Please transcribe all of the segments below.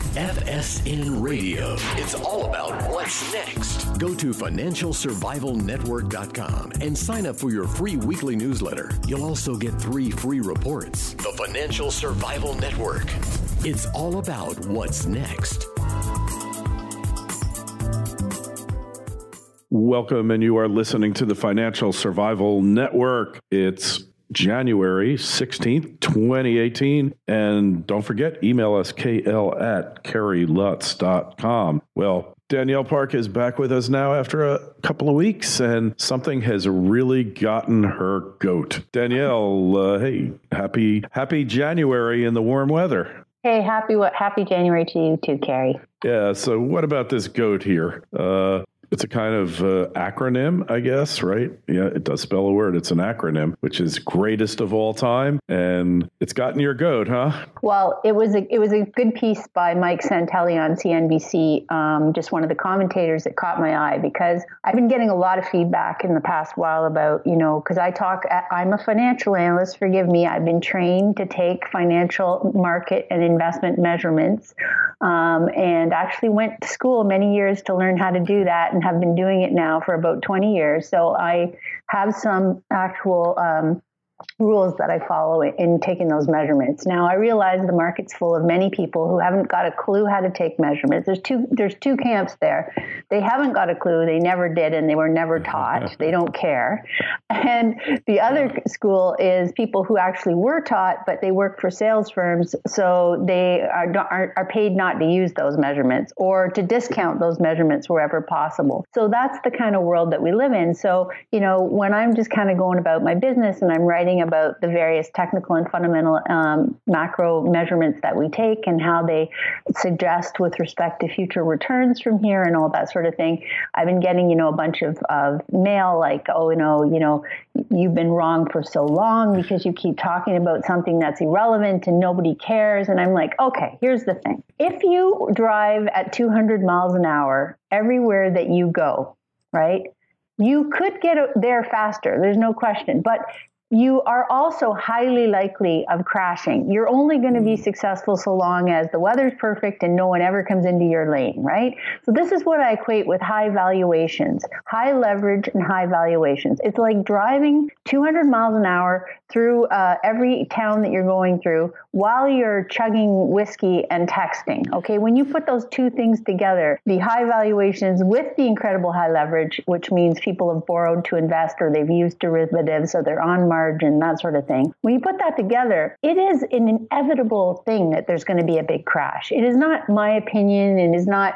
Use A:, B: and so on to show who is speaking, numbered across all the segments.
A: FSN Radio. It's all about what's next. Go to financialsurvivalnetwork.com and sign up for your free weekly newsletter. You'll also get 3 free reports. The Financial Survival Network. It's all about what's next.
B: Welcome, and you are listening to the Financial Survival Network. It's January 16th, 2018. And don't forget, email us kl@kerrylutz.com. Well, Danielle Park is back with us now after a couple of weeks, and something has really gotten her goat. Danielle, hey, happy January in the warm weather.
C: Hey, happy January to you too, Kerry.
B: Yeah, so what about this goat here? It's a kind of acronym, I guess, right? Yeah, it does spell a word. It's an acronym, which is greatest of all time. And it's gotten your goat, huh?
C: Well, it was a good piece by Mike Santelli on CNBC, just one of the commentators that caught my eye, because I've been getting a lot of feedback in the past while about, because I'm a financial analyst, forgive me. I've been trained to take financial market and investment measurements, and actually went to school many years to learn how to do that, and have been doing it now for about 20 years. So I have some actual rules that I follow in taking those measurements. Now, I realize the market's full of many people who haven't got a clue how to take measurements. There's two camps there. They haven't got a clue. They never did, and they were never taught. They don't care. And the other school is people who actually were taught, but they work for sales firms, so they are paid not to use those measurements or to discount those measurements wherever possible. So that's the kind of world that we live in. So, when I'm just kind of going about my business and I'm writing about the various technical and fundamental macro measurements that we take and how they suggest with respect to future returns from here and all that sort of thing, I've been getting, a bunch of mail like, you've been wrong for so long because you keep talking about something that's irrelevant and nobody cares. And I'm like, okay, here's the thing. If you drive at 200 miles an hour everywhere that you go, right, you could get there faster. There's no question. But you are also highly likely of crashing. You're only going to be successful so long as the weather's perfect and no one ever comes into your lane, right? So this is what I equate with high valuations, high leverage and high valuations. It's like driving 200 miles an hour through every town that you're going through while you're chugging whiskey and texting, okay? When you put those two things together, the high valuations with the incredible high leverage, which means people have borrowed to invest or they've used derivatives, so they're on margin, that sort of thing. When you put that together, it is an inevitable thing that there's going to be a big crash. It is not my opinion. It is not,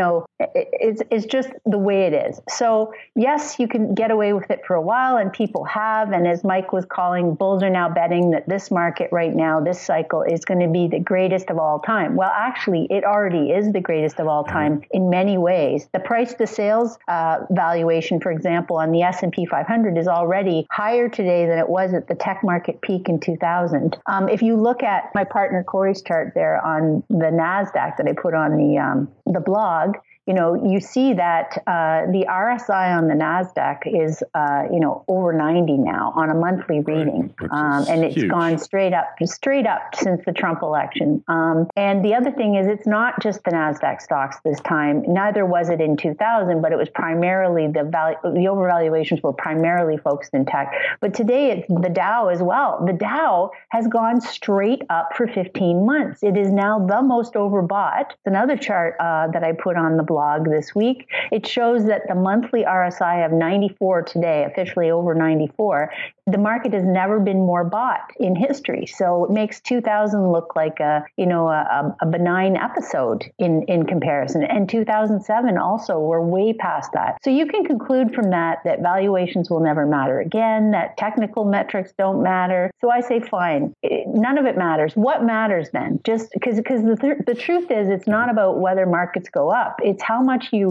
C: it's just the way it is. So yes, you can get away with it for a while, and people have. And as Mike was calling, bulls are now betting that this market right now, this cycle is going to be the greatest of all time. Well, actually, it already is the greatest of all time in many ways. The price to sales valuation, for example, on the S&P 500 is already higher today than it was at the tech market peak in 2000. If you look at my partner Corey's chart there on the NASDAQ that I put on the blog, you see that the RSI on the NASDAQ is, over 90 now on a monthly reading. And it's huge. Gone straight up since the Trump election. And the other thing is it's not just the NASDAQ stocks this time. Neither was it in 2000, but it was primarily the overvaluations were primarily focused in tech. But today it's the Dow as well. The Dow has gone straight up for 15 months. It is now the most overbought. It's another chart that I put on the blog this week. It shows that the monthly RSI of 94 today, officially over 94, the market has never been more bought in history. So it makes 2000 look like a benign episode in comparison. And 2007 also, we're way past that. So you can conclude from that valuations will never matter again, that technical metrics don't matter. So I say, fine, none of it matters. What matters then? Just because the truth is, it's not about whether markets go up. It's how much you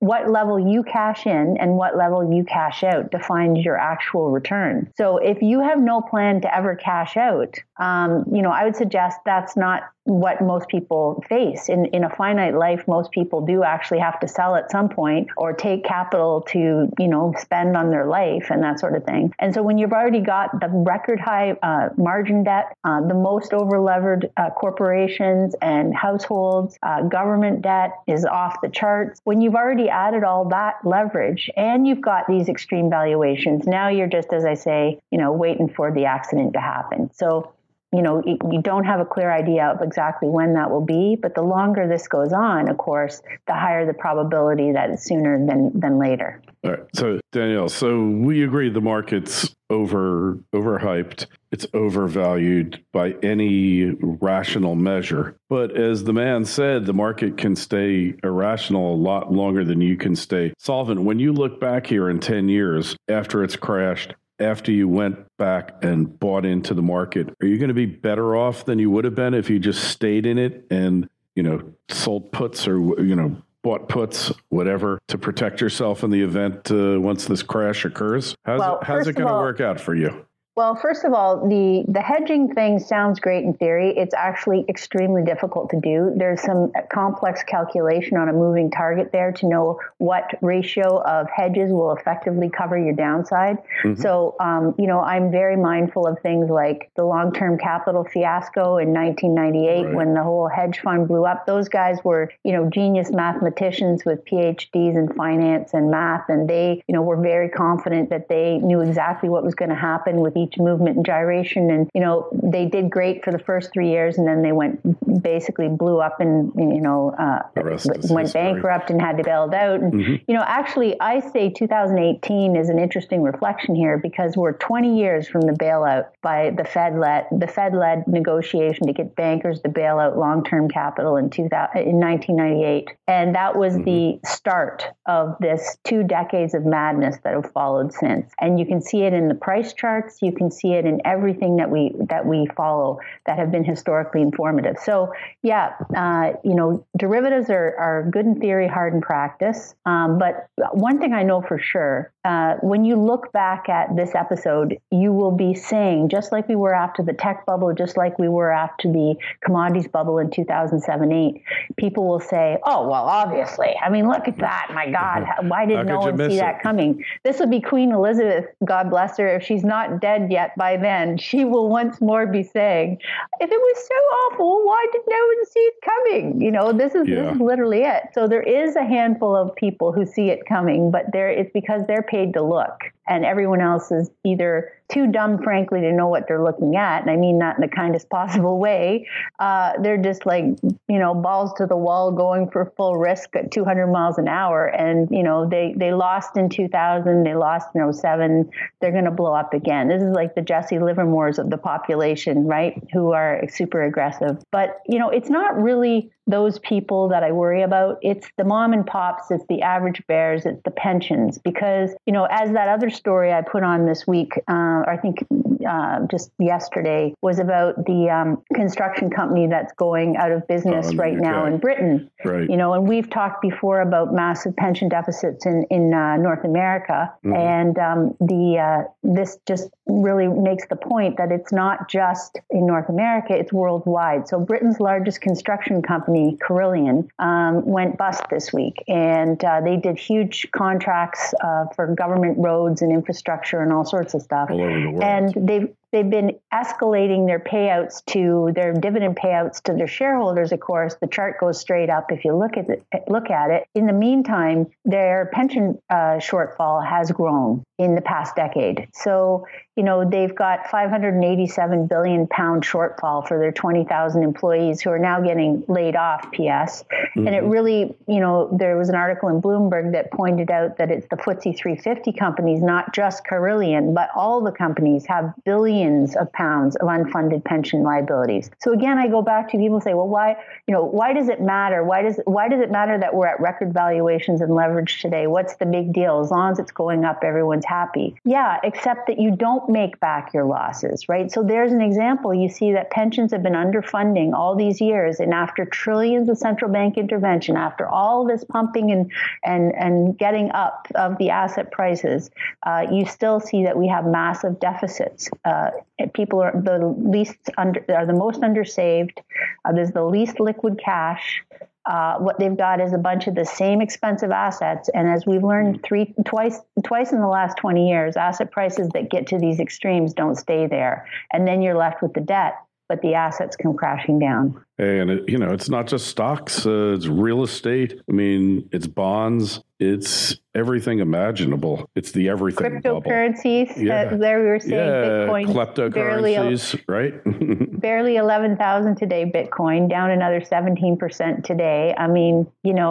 C: what level you cash in and what level you cash out defines your actual return. So if you have no plan to ever cash out, I would suggest that's not what most people face. In a finite life, most people do actually have to sell at some point or take capital to, spend on their life and that sort of thing. And so when you've already got the record high margin debt, the most over-levered corporations and households, government debt is off the charts. When you've already added all that leverage and you've got these extreme valuations, now you're just, as I say, waiting for the accident to happen. So you don't have a clear idea of exactly when that will be, but the longer this goes on, of course, the higher the probability that it's sooner than later.
B: All right. So, Danielle, we agree the market's overhyped. It's overvalued by any rational measure. But as the man said, the market can stay irrational a lot longer than you can stay solvent. When you look back here in 10 years after it's crashed, after you went back and bought into the market, are you going to be better off than you would have been if you just stayed in it and, sold puts or, bought puts, whatever, to protect yourself in the event once this crash occurs? How's it going to work out for you?
C: Well, first of all, the hedging thing sounds great in theory. It's actually extremely difficult to do. There's some complex calculation on a moving target there to know what ratio of hedges will effectively cover your downside. Mm-hmm. So, I'm very mindful of things like the long-term capital fiasco in 1998 right. when the whole hedge fund blew up. Those guys were, genius mathematicians with PhDs in finance and math, and they, were very confident that they knew exactly what was going to happen with each movement and gyration. And, they did great for the first 3 years, and then they basically blew up and, went bankrupt and had to bail out. And, mm-hmm. Actually, I say 2018 is an interesting reflection here because we're 20 years from the bailout by the Fed-led negotiation to get bankers to bail out long-term capital in 1998. And that was mm-hmm. the start of this 2 decades of madness that have followed since. And you can see it in the price charts. You can see it in everything that we follow that have been historically informative. So, derivatives are good in theory, hard in practice. But one thing I know for sure, when you look back at this episode, you will be saying, just like we were after the tech bubble, just like we were after the commodities bubble in 2007-8, people will say, oh, well, obviously. I mean, look at that. My God, why didn't no one see that coming? This would be Queen Elizabeth, God bless her. If she's not dead yet by then, she will once more be saying, if it was so awful, why did no one see it coming? This is literally it. So there is a handful of people who see it coming, but it's because they're paid to look. And everyone else is either too dumb, frankly, to know what they're looking at. And I mean that in the kindest possible way. They're just like, balls to the wall going for full risk at 200 miles an hour. And, they lost in 2000. They lost in 2007. They're going to blow up again. This is like the Jesse Livermores of the population, right? Who are super aggressive. But, it's not really those people that I worry about. It's the mom and pops. It's the average bears. It's the pensions. Because, as that other story I put on this week, I think just yesterday, was about the construction company that's going out of business right now in Britain. Right. And we've talked before about massive pension deficits in North America. Mm-hmm. And this just really makes the point that it's not just in North America, it's worldwide. So Britain's largest construction company, Carillion, went bust this week. And they did huge contracts for government roads and infrastructure and all sorts of stuff. All over the world. And they've been escalating their dividend payouts to their shareholders. Of course, the chart goes straight up if you look at it. In the meantime, their pension shortfall has grown in the past decade. So, they've got £587 billion shortfall for their 20,000 employees who are now getting laid off, PS. Mm-hmm. And it really, there was an article in Bloomberg that pointed out that it's the FTSE 350 companies, not just Carillion, but all the companies have billions trillions of pounds of unfunded pension liabilities. So again, I go back to people say, well, why does it matter? Why does it matter that we're at record valuations and leverage today? What's the big deal? As long as it's going up, everyone's happy. Yeah, except that you don't make back your losses, right? So there's an example. You see that pensions have been underfunding all these years, and after trillions of central bank intervention, after all this pumping and getting up of the asset prices, you still see that we have massive deficits. People are the most undersaved. There's the least liquid cash. What they've got is a bunch of the same expensive assets. And as we've learned twice in the last 20 years, asset prices that get to these extremes don't stay there. And then you're left with the debt, but the assets come crashing down.
B: And, it's not just stocks, it's real estate. I mean, it's bonds, it's everything imaginable. It's the everything
C: cryptocurrencies.
B: Bubble.
C: There we were saying Bitcoin.
B: Kleptocurrencies, right?
C: Barely 11,000 today, Bitcoin, down another 17% today. I mean,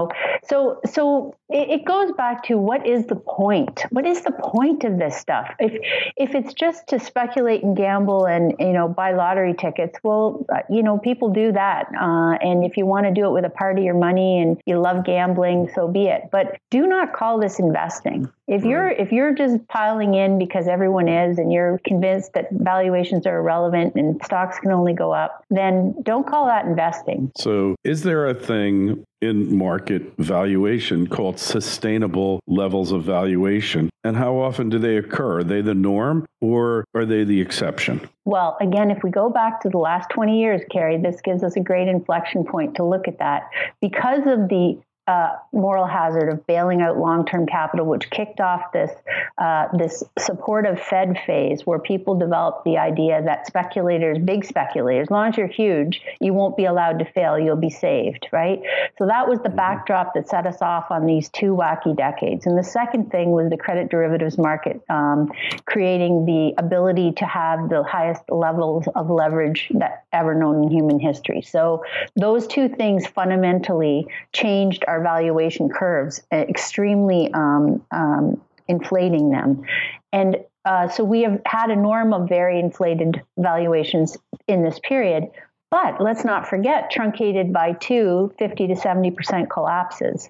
C: so it goes back to what is the point? What is the point of this stuff? If it's just to speculate and gamble and, buy lottery tickets, well, people do that. And if you want to do it with a part of your money and you love gambling, so be it. But do not call this investing. If you're just piling in because everyone is and you're convinced that valuations are irrelevant and stocks can only go up, then don't call that investing.
B: So is there a thing in market valuation called sustainable levels of valuation? And how often do they occur? Are they the norm or are they the exception?
C: Well, again, if we go back to the last 20 years, Carrie, this gives us a great inflection point to look at that. Because of the moral hazard of bailing out long-term capital, which kicked off this supportive Fed phase where people developed the idea that big speculators, as long as you're huge, you won't be allowed to fail, you'll be saved, right? So that was the backdrop that set us off on these two wacky decades. And the second thing was the credit derivatives market, creating the ability to have the highest levels of leverage that ever known in human history. So those two things fundamentally changed our valuation curves, extremely inflating them. And so we have had a norm of very inflated valuations in this period. But let's not forget, truncated by 50 to 70% collapses.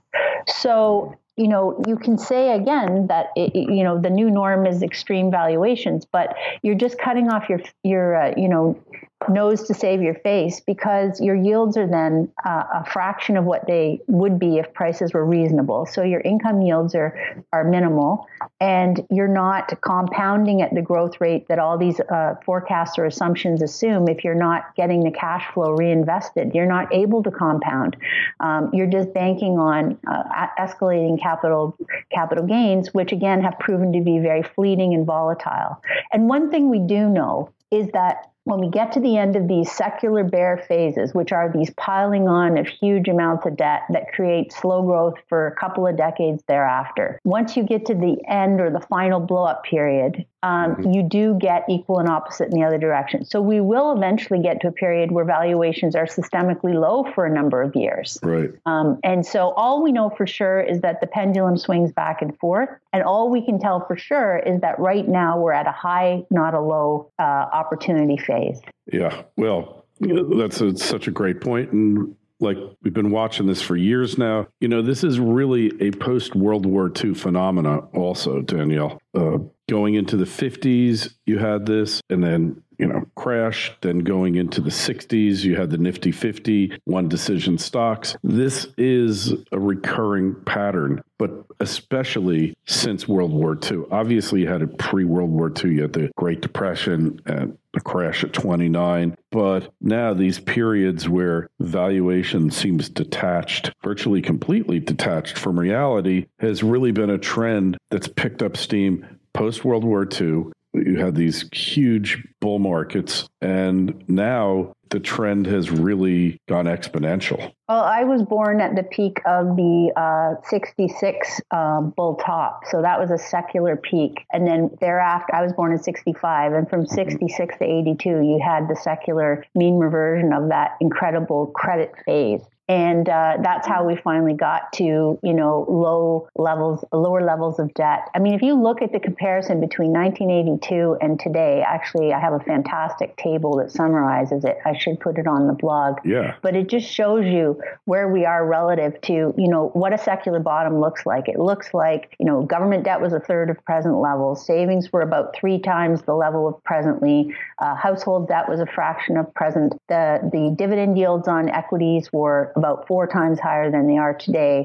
C: So, you can say again that, the new norm is extreme valuations, but you're just cutting off your nose to save your face, because your yields are then a fraction of what they would be if prices were reasonable. So your income yields are minimal, and you're not compounding at the growth rate that all these forecasts or assumptions assume. If you're not getting the cash flow reinvested, you're not able to compound. You're just banking on escalating capital gains, which again have proven to be very fleeting and volatile. And one thing we do know is that when we get to the end of these secular bear phases, which are these piling on of huge amounts of debt that create slow growth for a couple of decades thereafter, once you get to the end or the final blow-up period, you do get equal and opposite in the other direction. So we will eventually get to a period where valuations are systemically low for a number of years.
B: Right.
C: And so all we know for sure is that the pendulum swings back and forth. And all we can tell for sure is that right now we're at a high, not a low opportunity phase.
B: Yeah. Well, that's such a great point. And like, we've been watching this for years now. This is really a post-World War II phenomena also, Danielle. Going into the 50s, you had this, and then, crash. Then going into the 60s, you had the Nifty 50, one decision stocks. This is a recurring pattern, but especially since World War II. Obviously, you had it pre-World War II. You had the Great Depression and the crash at 29. But now these periods where valuation seems detached, virtually completely detached from reality, has really been a trend that's picked up steam post-World War II. You had these huge bull markets, and now the trend has really gone exponential.
C: Well, I was born at the peak of the 66 bull top. So that was a secular peak. And then thereafter, I was born in 65. And from 66 to 82, you had the secular mean reversion of that incredible credit phase. And that's how we finally got to, lower levels of debt. I mean, if you look at the comparison between 1982 and today, actually, I have a fantastic table that summarizes it. I should put it on the blog.
B: Yeah.
C: But it just shows you where we are relative to, what a secular bottom looks like. It looks like, government debt was a third of present levels. Savings were about 3 times the level of presently. Household debt was a fraction of present. The dividend yields on equities were about 4 times higher than they are today.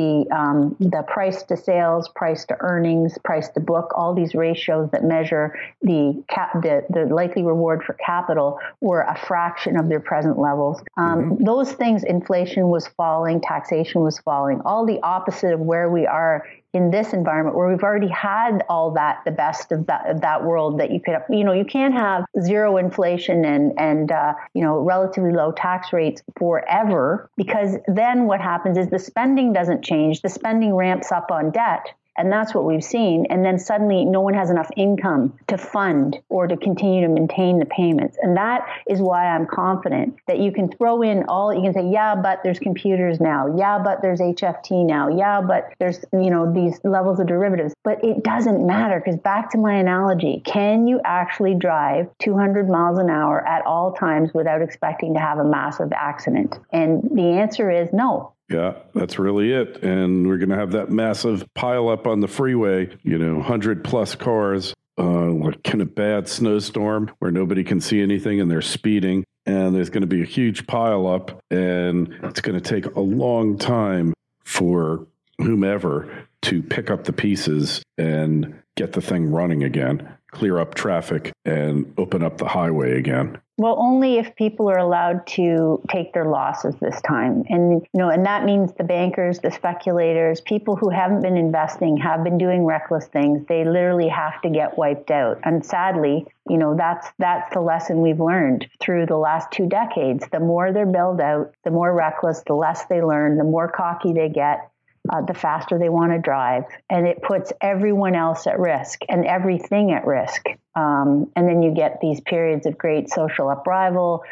C: The price to sales, price to earnings, price to book, all these ratios that measure the likely reward for capital were a fraction of their present levels. Those things, inflation was falling, taxation was falling, all the opposite of where we are in this environment where we've already had all that, the best of that world that you could, you can't have zero inflation and relatively low tax rates forever, because then what happens is the spending doesn't change. The spending ramps up on debt. And that's what we've seen. And then suddenly no one has enough income to fund or to continue to maintain the payments. And that is why I'm confident that you can throw in you can say, yeah, but there's computers now. Yeah, but there's HFT now. Yeah, but there's, these levels of derivatives. But it doesn't matter, because back to my analogy, can you actually drive 200 miles an hour at all times without expecting to have a massive accident? And the answer is no.
B: Yeah, that's really it. And we're going to have that massive pile up on the freeway, 100 plus cars, like in a bad snowstorm where nobody can see anything and they're speeding. And there's going to be a huge pile up, and it's going to take a long time for whomever to pick up the pieces and get the thing running again, clear up traffic, and open up the highway again.
C: Well, only if people are allowed to take their losses this time. And, and that means the bankers, the speculators, people who haven't been investing, have been doing reckless things. They literally have to get wiped out. And sadly, that's the lesson we've learned through the last 2 decades. The more they're bailed out, the more reckless, the less they learn, the more cocky they get, the faster they want to drive. And it puts everyone else at risk and everything at risk. And then you get these periods of great social upheaval,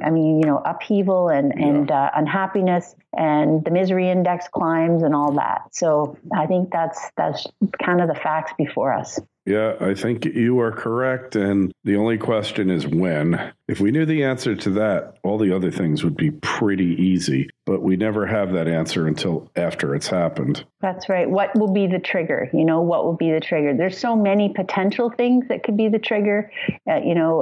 C: upheaval and unhappiness, and the misery index climbs and all that. So I think that's kind of the facts before us.
B: Yeah, I think you are correct. And the only question is when. If we knew the answer to that, all the other things would be pretty easy. But we never have that answer until after it's happened.
C: That's right. What will be the trigger? What will be the trigger? There's so many potential things that could be the trigger, but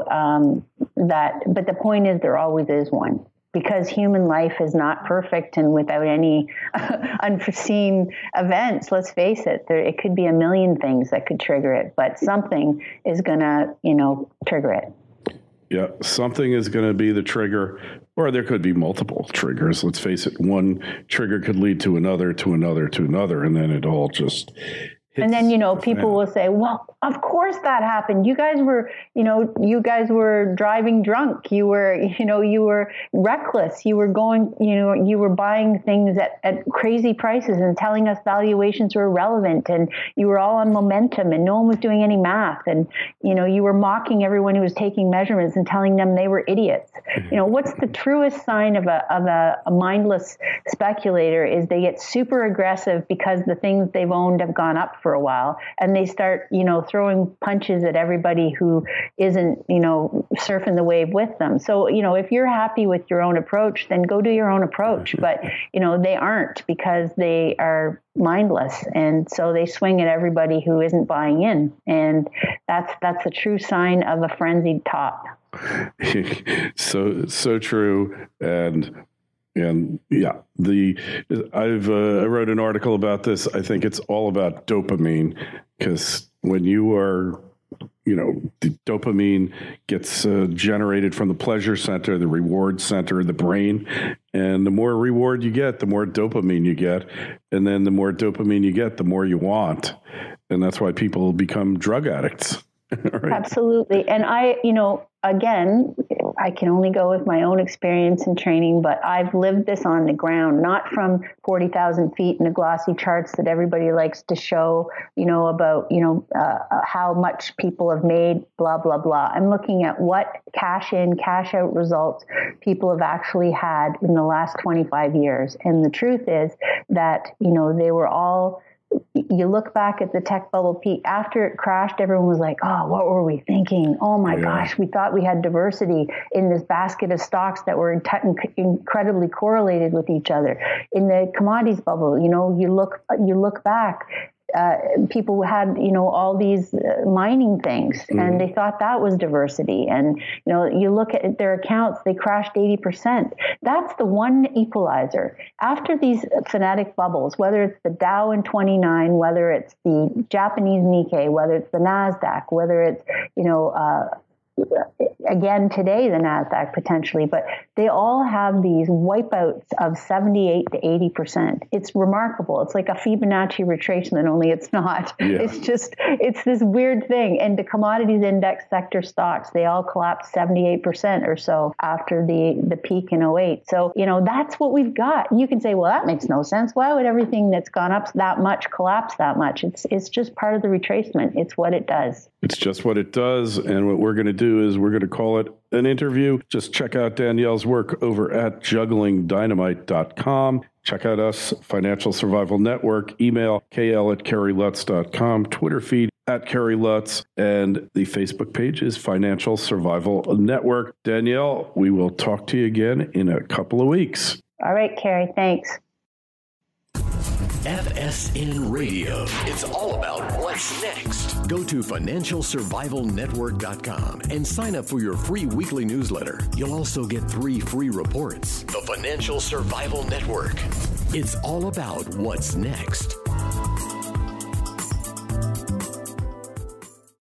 C: the point is there always is one. Because human life is not perfect and without any unforeseen events, let's face it, it could be a million things that could trigger it, but something is going to, trigger it.
B: Yeah, something is going to be the trigger, or there could be multiple triggers. Let's face it, one trigger could lead to another, to another, to another, and then it all just hits.
C: And then, people will say, well, of course that happened. You guys were driving drunk. You were reckless. You were going, you were buying things at crazy prices and telling us valuations were irrelevant, and you were all on momentum and no one was doing any math. And, you were mocking everyone who was taking measurements and telling them they were idiots. What's the truest sign of a mindless speculator is they get super aggressive because the things they've owned have gone up for a while, and they start, throwing punches at everybody who isn't, surfing the wave with them. So, if you're happy with your own approach, then go do your own approach. But, they aren't, because they are mindless. And so they swing at everybody who isn't buying in. And that's a true sign of a frenzied top.
B: So true. And yeah, I wrote an article about this. I think it's all about dopamine, because when you are, the dopamine gets generated from the pleasure center, the reward center of the brain. And the more reward you get, the more dopamine you get. And then the more dopamine you get, the more you want. And that's why people become drug addicts. Right?
C: Absolutely. And again, I can only go with my own experience and training, but I've lived this on the ground, not from 40,000 feet in the glossy charts that everybody likes to show, about, how much people have made, blah, blah, blah. I'm looking at what cash in, cash out results people have actually had in the last 25 years. And the truth is that, they were all, you look back at the tech bubble peak, after it crashed, everyone was like, oh, what were we thinking? Oh my gosh, we thought we had diversity in this basket of stocks that were incredibly correlated with each other. In the commodities bubble, you look back, people had, all these mining things, and they thought that was diversity. And, you look at their accounts, they crashed 80%. That's the one equalizer. After these fanatic bubbles, whether it's the Dow in 29, whether it's the Japanese Nikkei, whether it's the NASDAQ, whether it's, again today, the NASDAQ potentially, but they all have these wipeouts of 78 to 80%. It's remarkable. It's like a Fibonacci retracement, only it's not. Yeah. It's this weird thing. And the commodities index sector stocks, they all collapsed 78% or so after the peak in 08. So, that's what we've got. And you can say, well, that makes no sense. Why would everything that's gone up that much collapse that much? It's just part of the retracement. It's what it does.
B: It's just what it does. And what we're going to do is we're going to call it an interview. Just check out Danielle's work over at jugglingdynamite.com. Check out us, Financial Survival Network, email kl@kerrylutz.com, Twitter feed @KerryLutz, and the Facebook page is Financial Survival Network. Danielle, we will talk to you again in a couple of weeks.
C: All right, Kerry, thanks.
A: FSN Radio. It's all about what's next. Go to financialsurvivalnetwork.com and sign up for your free weekly newsletter. You'll also get 3 free reports. The Financial Survival Network. It's all about what's next.